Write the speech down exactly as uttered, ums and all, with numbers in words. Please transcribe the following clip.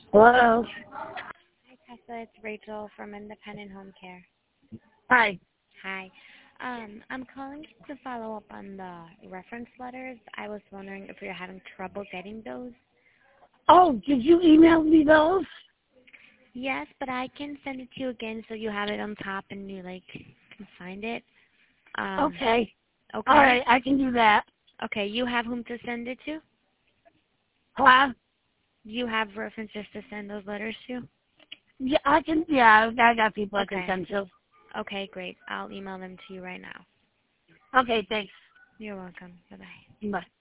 Hello. Hi, Tessa. It's Rachel from Independent Home Care. Hi. Hi. Um, I'm calling to follow up on the reference letters. I was wondering if you're having trouble getting those. Oh, did you email me those? Yes, but I can send it to you again so you have it on top and you like can find it. Um, Okay. All okay. right, I can do that. Okay. You have whom to send it to? Huh? You have references to send those letters to? Yeah, I can. Yeah, I got people I can Okay. send to. Okay, great. I'll email them to you right now. Okay, thanks. You're welcome. Bye bye. Bye.